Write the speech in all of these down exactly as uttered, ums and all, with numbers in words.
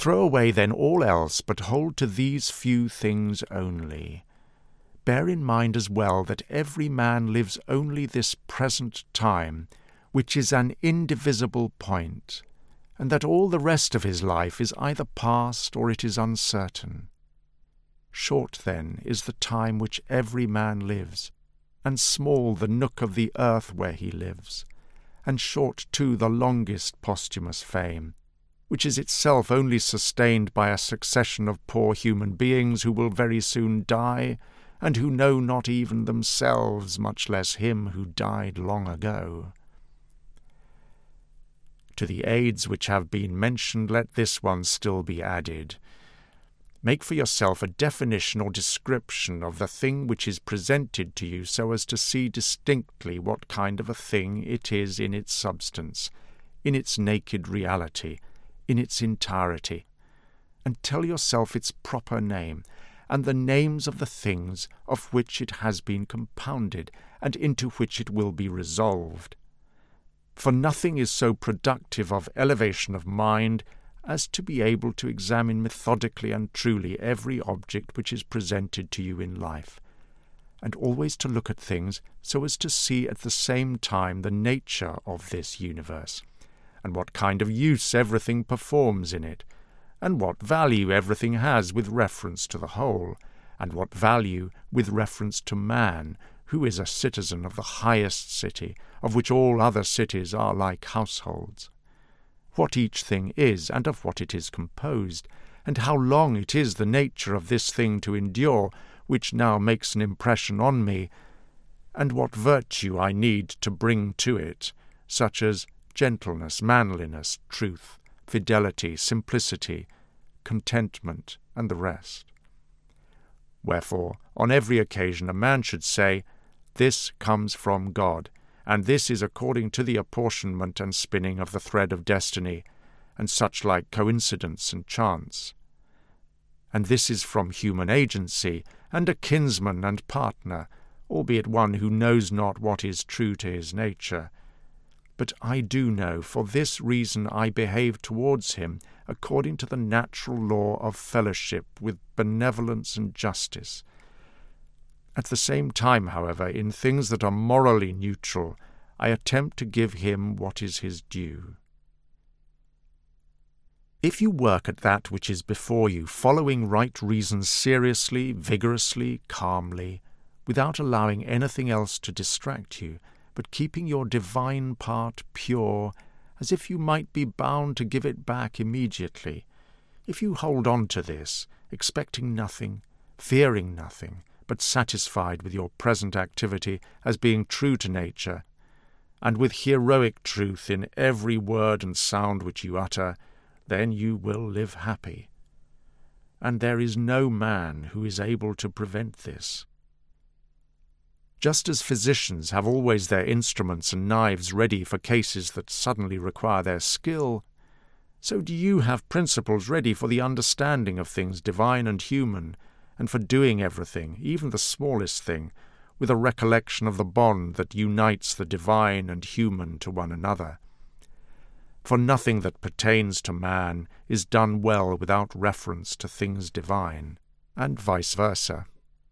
Throw away then all else, but hold to these few things only. Bear in mind as well that every man lives only this present time, which is an indivisible point, and that all the rest of his life is either past or it is uncertain. Short, then, is the time which every man lives, and small the nook of the earth where he lives, and short too the longest posthumous fame, which is itself only sustained by a succession of poor human beings who will very soon die, and who know not even themselves, much less him who died long ago. To the aids which have been mentioned, let this one still be added. Make for yourself a definition or description of the thing which is presented to you so as to see distinctly what kind of a thing it is in its substance, in its naked reality, in its entirety, and tell yourself its proper name, and the names of the things of which it has been compounded, and into which it will be resolved. For nothing is so productive of elevation of mind as to be able to examine methodically and truly every object which is presented to you in life, and always to look at things so as to see at the same time the nature of this universe, and what kind of use everything performs in it, and what value everything has with reference to the whole, and what value with reference to man, who is a citizen of the highest city, of which all other cities are like households. What each thing is, and of what it is composed, and how long it is the nature of this thing to endure, which now makes an impression on me, and what virtue I need to bring to it, such as gentleness, manliness, truth, fidelity, simplicity, contentment, and the rest. Wherefore, on every occasion a man should say, "This comes from God, and this is according to the apportionment and spinning of the thread of destiny, and such like coincidence and chance. And this is from human agency, and a kinsman and partner, albeit one who knows not what is true to his nature. But I do know, for this reason I behave towards him according to the natural law of fellowship with benevolence and justice. At the same time, however, in things that are morally neutral, I attempt to give him what is his due. If you work at that which is before you, following right reason seriously, vigorously, calmly, without allowing anything else to distract you, but keeping your divine part pure, as if you might be bound to give it back immediately, if you hold on to this, expecting nothing, fearing nothing, but satisfied with your present activity as being true to nature, and with heroic truth in every word and sound which you utter, then you will live happy. And there is no man who is able to prevent this. Just as physicians have always their instruments and knives ready for cases that suddenly require their skill, so do you have principles ready for the understanding of things divine and human, and for doing everything, even the smallest thing, with a recollection of the bond that unites the divine and human to one another. For nothing that pertains to man is done well without reference to things divine, and vice versa.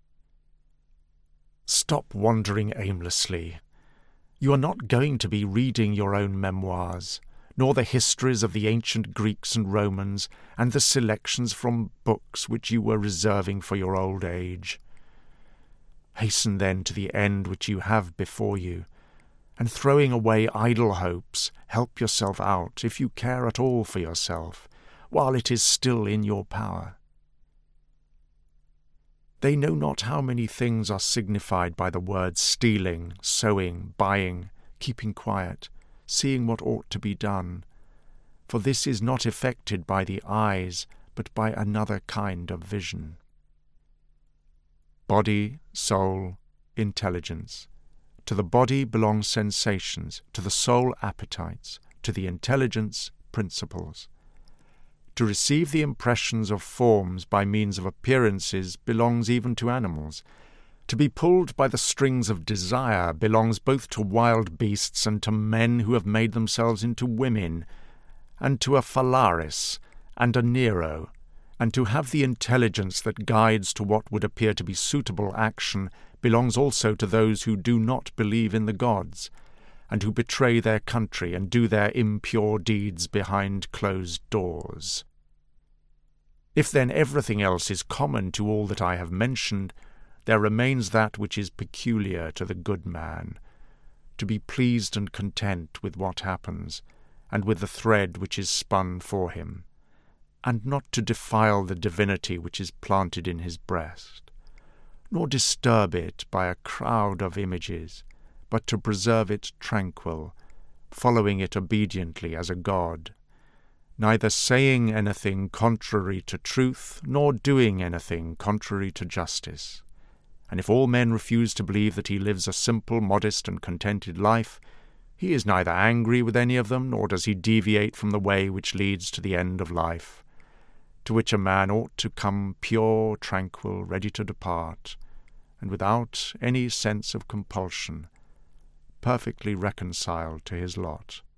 Stop wandering aimlessly. You are not going to be reading your own memoirs, nor the histories of the ancient Greeks and Romans, and the selections from books which you were reserving for your old age. Hasten then to the end which you have before you, and throwing away idle hopes, help yourself out, if you care at all for yourself, while it is still in your power. They know not how many things are signified by the words stealing, sowing, buying, keeping quiet, seeing what ought to be done, for this is not effected by the eyes, but by another kind of vision. Body, soul, intelligence. To the body belong sensations, to the soul appetites, to the intelligence principles. To receive the impressions of forms by means of appearances belongs even to animals. To be pulled by the strings of desire belongs both to wild beasts and to men who have made themselves into women, and to a Phalaris, and a Nero, and to have the intelligence that guides to what would appear to be suitable action belongs also to those who do not believe in the gods, and who betray their country and do their impure deeds behind closed doors. If then everything else is common to all that I have mentioned, there remains that which is peculiar to the good man, to be pleased and content with what happens, and with the thread which is spun for him, and not to defile the divinity which is planted in his breast, nor disturb it by a crowd of images, but to preserve it tranquil, following it obediently as a god, neither saying anything contrary to truth, nor doing anything contrary to justice. And if all men refuse to believe that he lives a simple, modest, and contented life, he is neither angry with any of them, nor does he deviate from the way which leads to the end of life, to which a man ought to come pure, tranquil, ready to depart, and without any sense of compulsion, perfectly reconciled to his lot.